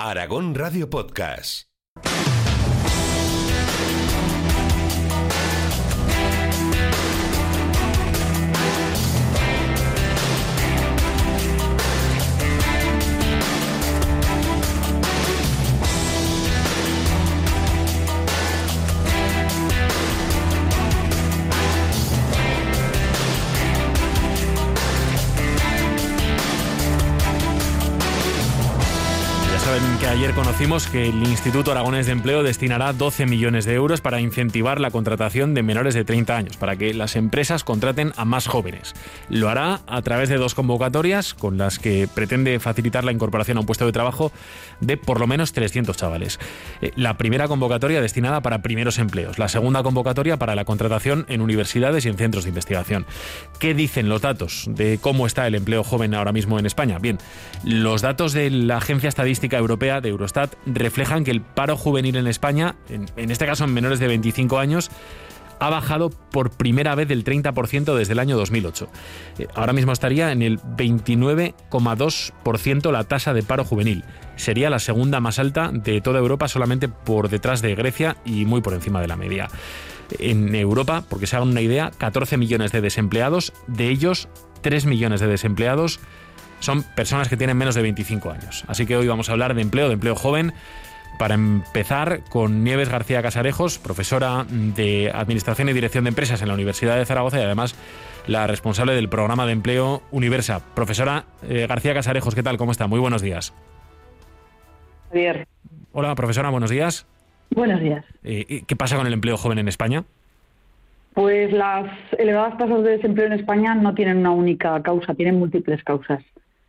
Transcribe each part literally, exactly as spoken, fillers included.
Aragón Radio Podcast. Saben que ayer conocimos que el Instituto Aragonés de Empleo destinará doce millones de euros para incentivar la contratación de menores de treinta años, para que las empresas contraten a más jóvenes. Lo hará a través de dos convocatorias con las que pretende facilitar la incorporación a un puesto de trabajo de por lo menos trescientos chavales. La primera convocatoria destinada para primeros empleos, la segunda convocatoria para la contratación en universidades y en centros de investigación. ¿Qué dicen los datos de cómo está el empleo joven ahora mismo en España? Bien, los datos de la Agencia Estadística Europea de Eurostat reflejan que el paro juvenil en España, en, en este caso en menores de veinticinco años, ha bajado por primera vez del treinta por ciento desde el año dos mil ocho. Eh, ahora mismo estaría en el veintinueve coma dos por ciento la tasa de paro juvenil. Sería la segunda más alta de toda Europa, solamente por detrás de Grecia y muy por encima de la media. En Europa, porque se hagan una idea, catorce millones de desempleados, de ellos tres millones de desempleados son personas que tienen menos de veinticinco años. Así que hoy vamos a hablar de empleo, de empleo joven. Para empezar, con Nieves García Casarejos, profesora de Administración y Dirección de Empresas en la Universidad de Zaragoza y además la responsable del programa de empleo Universa. Profesora eh, García Casarejos, ¿qué tal? ¿Cómo está? Muy buenos días. Javier. Hola, profesora, buenos días. Buenos días. Eh, ¿Qué pasa con el empleo joven en España? Pues las elevadas tasas de desempleo en España no tienen una única causa, tienen múltiples causas.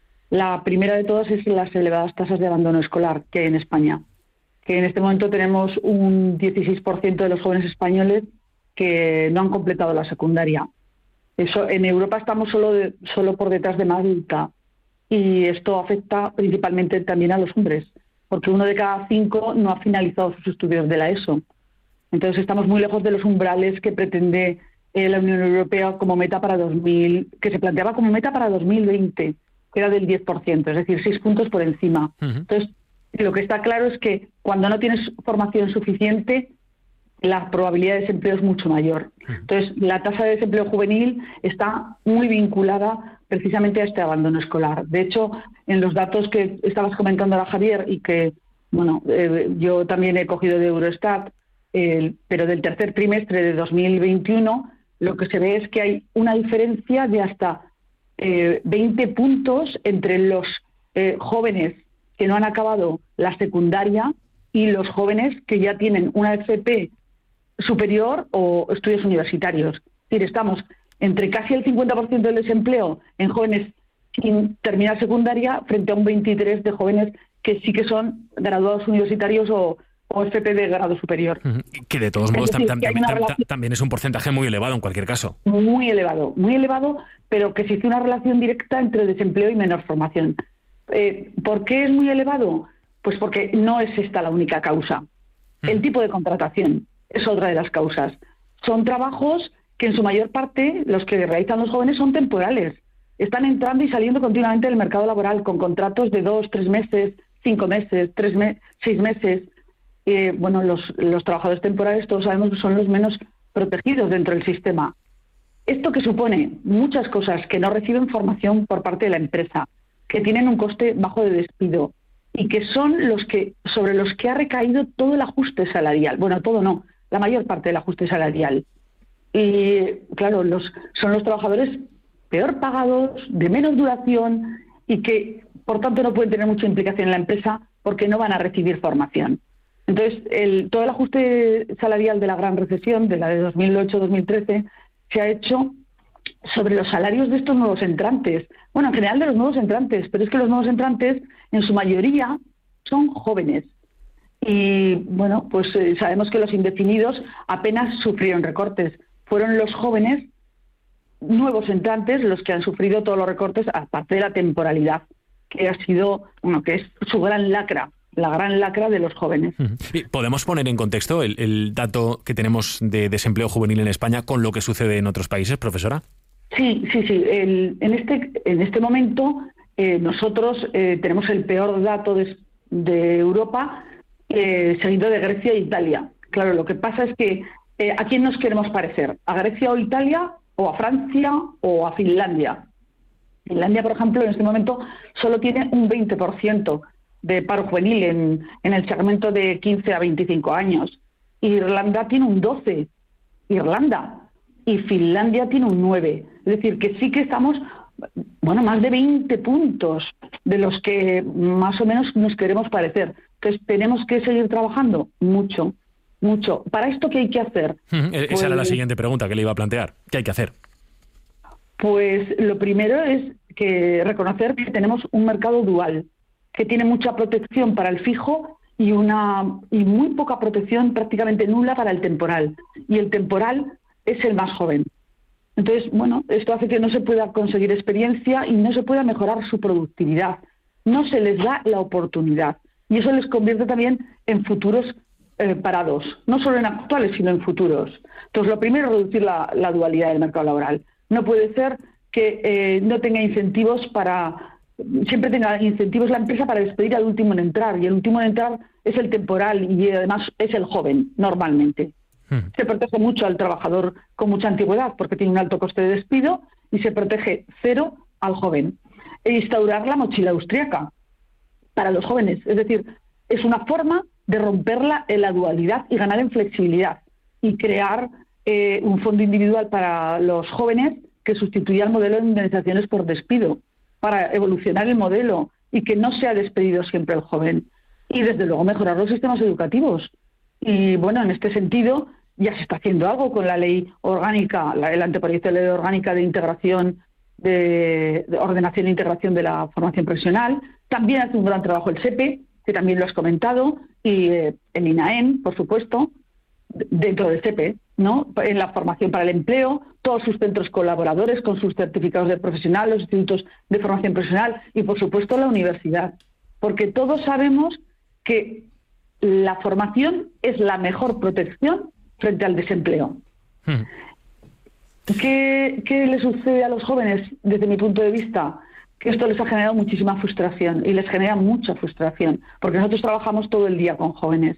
La primera de todas es las elevadas tasas de abandono escolar que hay en España, que en este momento tenemos un dieciséis por ciento de los jóvenes españoles que no han completado la secundaria. Eso, en Europa estamos solo, de, solo por detrás de Malta y esto afecta principalmente también a los hombres, porque uno de cada cinco no ha finalizado sus estudios de la ESO. Entonces estamos muy lejos de los umbrales que pretende eh, la Unión Europea como meta para dos mil, que se planteaba como meta para dos mil veinte, que era del diez por ciento, es decir, seis puntos por encima. Uh-huh. Entonces, lo que está claro es que cuando no tienes formación suficiente, la probabilidad de desempleo es mucho mayor. Uh-huh. Entonces, la tasa de desempleo juvenil está muy vinculada precisamente a este abandono escolar. De hecho, en los datos que estabas comentando ahora, Javier, y que, bueno, eh, yo también he cogido de Eurostat, eh, pero del tercer trimestre de dos mil veintiuno, lo que se ve es que hay una diferencia de hasta eh, veinte puntos entre los eh, jóvenes que no han acabado la secundaria y los jóvenes que ya tienen una F P superior o estudios universitarios. Es decir, estamos entre casi el cincuenta por ciento del desempleo en jóvenes sin terminar secundaria frente a un veintitrés por ciento de jóvenes que sí que son graduados universitarios o, o F P de grado superior. Que de todos modos es decir, tam, tam, tam, relación... también es un porcentaje muy elevado en cualquier caso. Muy elevado, muy elevado, pero que existe una relación directa entre desempleo y menor formación. Eh, ¿Por qué es muy elevado? Pues porque no es esta la única causa. El tipo de contratación es otra de las causas. Son trabajos que en su mayor parte los que realizan los jóvenes son temporales. Están entrando y saliendo continuamente del mercado laboral con contratos de dos, tres meses, cinco meses, tres me- seis meses. Eh, bueno, los, los trabajadores temporales todos sabemos que son los menos protegidos dentro del sistema. Esto que supone muchas cosas, que no reciben formación por parte de la empresa, que tienen un coste bajo de despido y que son los que sobre los que ha recaído todo el ajuste salarial. Bueno, todo no, la mayor parte del ajuste salarial. Y claro, los, son los trabajadores peor pagados, de menos duración y que por tanto no pueden tener mucha implicación en la empresa porque no van a recibir formación. Entonces, el, todo el ajuste salarial de la gran recesión, de la de dos mil ocho dos mil trece, se ha hecho sobre los salarios de estos nuevos entrantes. Bueno, en general de los nuevos entrantes, pero es que los nuevos entrantes, en su mayoría, son jóvenes. Y, bueno, pues eh, sabemos que los indefinidos apenas sufrieron recortes. Fueron los jóvenes nuevos entrantes los que han sufrido todos los recortes, aparte de la temporalidad, que ha sido, bueno, que es su gran lacra. La gran lacra de los jóvenes. ¿Podemos poner en contexto el, el dato que tenemos de desempleo juvenil en España con lo que sucede en otros países, profesora? Sí, sí, sí. El, en, este, en este momento eh, nosotros eh, tenemos el peor dato de, de Europa, eh, seguido de Grecia e Italia. Claro, lo que pasa es que eh, ¿a quién nos queremos parecer? ¿A Grecia o Italia, o a Francia o a Finlandia? Finlandia, por ejemplo, en este momento solo tiene un veinte por ciento de paro juvenil en, en el segmento de quince a veinticinco años. Irlanda tiene un doce, Irlanda, y Finlandia tiene un nueve. Es decir, que sí que estamos, bueno, más de veinte puntos de los que más o menos nos queremos parecer. Entonces, ¿tenemos que seguir trabajando? Mucho, mucho. ¿Para esto qué hay que hacer? Uh-huh. Esa pues, era la siguiente pregunta que le iba a plantear. ¿Qué hay que hacer? Pues lo primero es que reconocer que tenemos un mercado dual, que tiene mucha protección para el fijo y una y muy poca protección, prácticamente nula, para el temporal. Y el temporal es el más joven. Entonces, bueno, esto hace que no se pueda conseguir experiencia y no se pueda mejorar su productividad. No se les da la oportunidad. Y eso les convierte también en futuros eh, parados, no solo en actuales, sino en futuros. Entonces, lo primero es reducir la, la dualidad del mercado laboral. No puede ser que eh, no tenga incentivos para... Siempre tenga incentivos la empresa para despedir al último en entrar. Y el último en entrar es el temporal y además es el joven, normalmente. Hmm. Se protege mucho al trabajador con mucha antigüedad porque tiene un alto coste de despido y se protege cero al joven. E instaurar la mochila austríaca para los jóvenes. Es decir, es una forma de romperla en la dualidad y ganar en flexibilidad y crear eh, un fondo individual para los jóvenes que sustituya el modelo de indemnizaciones por despido, para evolucionar el modelo y que no sea despedido siempre el joven. Y desde luego mejorar los sistemas educativos. Y bueno, en este sentido ya se está haciendo algo con la ley orgánica, la, el anteproyecto de ley orgánica de integración, de, de ordenación e integración de la formación profesional. También hace un gran trabajo el SEPE, que también lo has comentado, y eh, el INAEM, por supuesto, dentro del SEPE, ¿no? En la formación para el empleo, todos sus centros colaboradores con sus certificados de profesional, los institutos de formación profesional y, por supuesto, la universidad. Porque todos sabemos que la formación es la mejor protección frente al desempleo. Hmm. ¿Qué, ¿Qué le sucede a los jóvenes desde mi punto de vista? Que esto les ha generado muchísima frustración y les genera mucha frustración, porque nosotros trabajamos todo el día con jóvenes.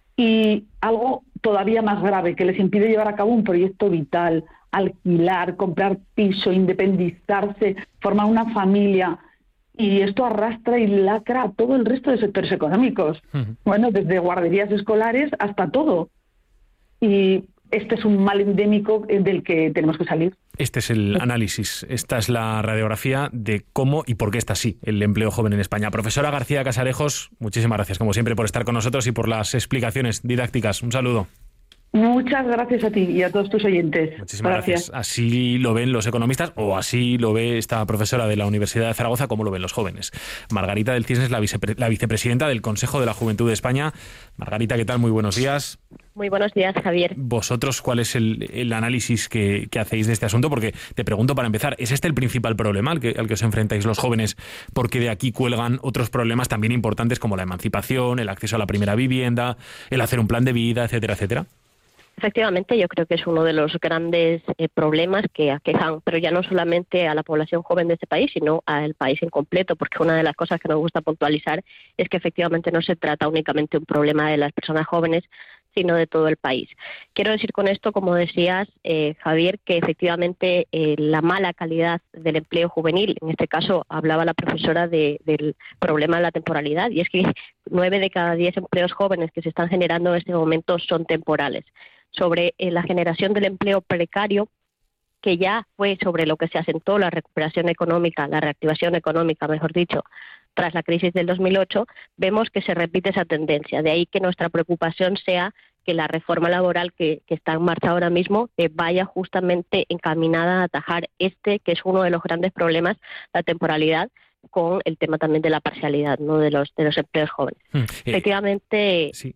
Y algo todavía más grave que les impide llevar a cabo un proyecto vital, alquilar, comprar piso, independizarse, formar una familia. Y esto arrastra y lacra a todo el resto de sectores económicos. Uh-huh. Bueno, desde guarderías escolares hasta todo. Y este es un mal endémico del que tenemos que salir. Este es el análisis, esta es la radiografía de cómo y por qué está así el empleo joven en España. Profesora García Casarejos, muchísimas gracias, como siempre, por estar con nosotros y por las explicaciones didácticas. Un saludo. Muchas gracias a ti y a todos tus oyentes. Muchísimas gracias. gracias. Así lo ven los economistas o así lo ve esta profesora de la Universidad de Zaragoza, como lo ven los jóvenes. Margarita del Cisnes, la, vicepre- la vicepresidenta del Consejo de la Juventud de España. Margarita, ¿qué tal? Muy buenos días. Muy buenos días, Javier. ¿Vosotros cuál es el, el análisis que, que hacéis de este asunto? Porque te pregunto para empezar, ¿es este el principal problema al que, al que os enfrentáis los jóvenes? Porque de aquí cuelgan otros problemas también importantes como la emancipación, el acceso a la primera vivienda, el hacer un plan de vida, etcétera, etcétera. Efectivamente, yo creo que es uno de los grandes eh, problemas que aquejan, pero ya no solamente a la población joven de este país, sino al país en completo, porque una de las cosas que nos gusta puntualizar es que efectivamente no se trata únicamente de un problema de las personas jóvenes, sino de todo el país. Quiero decir con esto, como decías, eh, Javier, que efectivamente eh, la mala calidad del empleo juvenil, en este caso hablaba la profesora de, del problema de la temporalidad, y es que nueve de cada diez empleos jóvenes que se están generando en este momento son temporales. Sobre eh, la generación del empleo precario, que ya fue sobre lo que se asentó la recuperación económica, la reactivación económica, mejor dicho, tras la crisis del dos mil ocho, vemos que se repite esa tendencia. De ahí que nuestra preocupación sea que la reforma laboral que, que está en marcha ahora mismo eh, vaya justamente encaminada a atajar este, que es uno de los grandes problemas, la temporalidad, con el tema también de la parcialidad, ¿no?, de los de los empleos jóvenes. Hmm. Eh, Efectivamente, sí.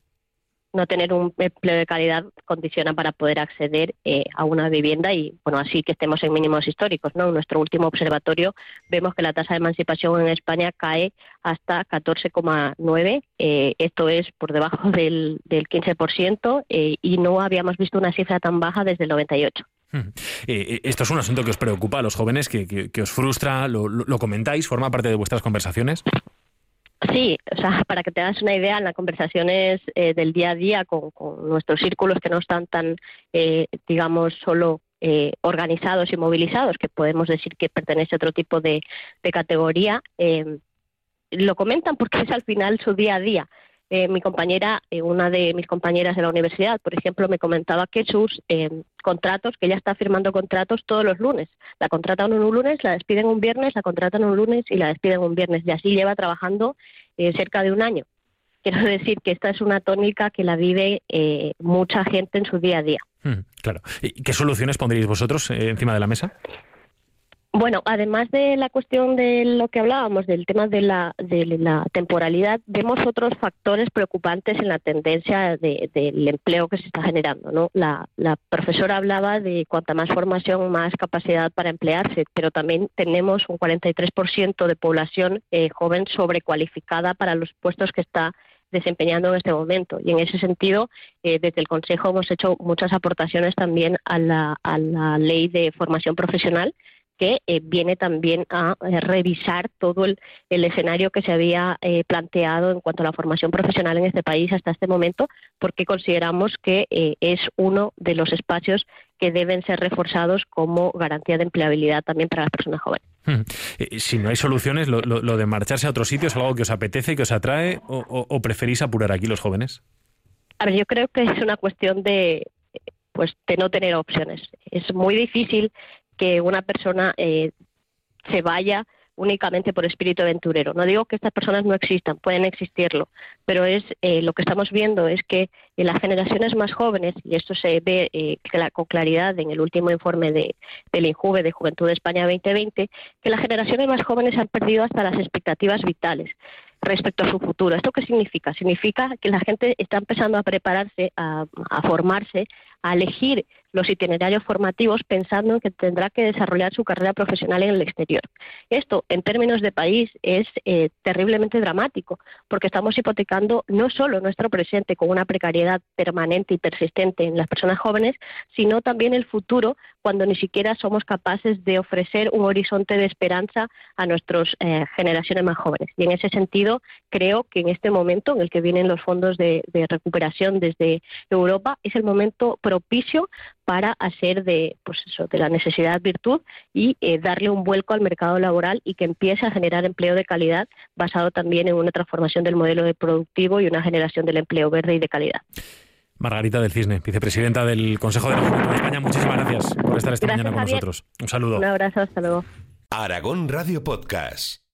No tener un empleo de calidad condiciona para poder acceder eh, a una vivienda y, bueno, así que estemos en mínimos históricos, ¿no? En nuestro último observatorio vemos que la tasa de emancipación en España cae hasta catorce coma nueve, eh, esto es por debajo del, del quince por ciento eh, y no habíamos visto una cifra tan baja desde el noventa y ocho. Eh, esto es un asunto que os preocupa a los jóvenes, que, que, que os frustra, lo, lo, lo comentáis, forma parte de vuestras conversaciones. Sí, o sea, para que te hagas una idea, en las conversaciones eh, del día a día con, con nuestros círculos que no están tan, eh, digamos, solo eh, organizados y movilizados, que podemos decir que pertenece a otro tipo de, de categoría, eh, lo comentan porque es al final su día a día. Eh, mi compañera, eh, una de mis compañeras de la universidad, por ejemplo, me comentaba que sus eh, contratos, que ella está firmando contratos todos los lunes. La contratan un lunes, la despiden un viernes, la contratan un lunes y la despiden un viernes. Y así lleva trabajando eh, cerca de un año. Quiero decir que esta es una tónica que la vive eh, mucha gente en su día a día. Hmm, claro. ¿Y qué soluciones pondríais vosotros eh, encima de la mesa? Bueno, además de la cuestión de lo que hablábamos, del tema de la, de la temporalidad, vemos otros factores preocupantes en la tendencia de, del empleo que se está generando, ¿no? La, la profesora hablaba de cuanta más formación, más capacidad para emplearse, pero también tenemos un cuarenta y tres por ciento de población eh, joven sobrecualificada para los puestos que está desempeñando en este momento. Y en ese sentido, eh, desde el Consejo hemos hecho muchas aportaciones también a la, a la ley de formación profesional, que eh, viene también a eh, revisar todo el, el escenario que se había eh, planteado en cuanto a la formación profesional en este país hasta este momento, porque consideramos que eh, es uno de los espacios que deben ser reforzados como garantía de empleabilidad también para las personas jóvenes. Hmm. Si no hay soluciones, lo, lo, lo de marcharse a otro sitio es algo que os apetece y que os atrae, o, o, o preferís apurar aquí los jóvenes. A ver, yo creo que es una cuestión de, pues, de no tener opciones. Es muy difícil que una persona eh, se vaya únicamente por espíritu aventurero. No digo que estas personas no existan, pueden existirlo, pero es eh, lo que estamos viendo es que en las generaciones más jóvenes, y esto se ve eh, con claridad en el último informe de, del INJUVE de Juventud de España veinte veinte, que las generaciones más jóvenes han perdido hasta las expectativas vitales respecto a su futuro. ¿Esto qué significa? Significa que la gente está empezando a prepararse, a, a formarse, a elegir los itinerarios formativos pensando en que tendrá que desarrollar su carrera profesional en el exterior. Esto, en términos de país, es eh, terriblemente dramático, porque estamos hipotecando no solo nuestro presente con una precariedad permanente y persistente en las personas jóvenes, sino también el futuro, cuando ni siquiera somos capaces de ofrecer un horizonte de esperanza a nuestras eh, generaciones más jóvenes. Y en ese sentido, creo que en este momento en el que vienen los fondos de, de recuperación desde Europa, es el momento propicio para hacer de, pues eso, de la necesidad virtud y eh, darle un vuelco al mercado laboral y que empiece a generar empleo de calidad basado también en una transformación del modelo de productivo y una generación del empleo verde y de calidad. Margarita del Cisne, vicepresidenta del Consejo de la Juventud de España, muchísimas gracias por estar esta Gracias, mañana con Javier. nosotros. Un saludo. Un abrazo, hasta luego. Aragón Radio Podcast.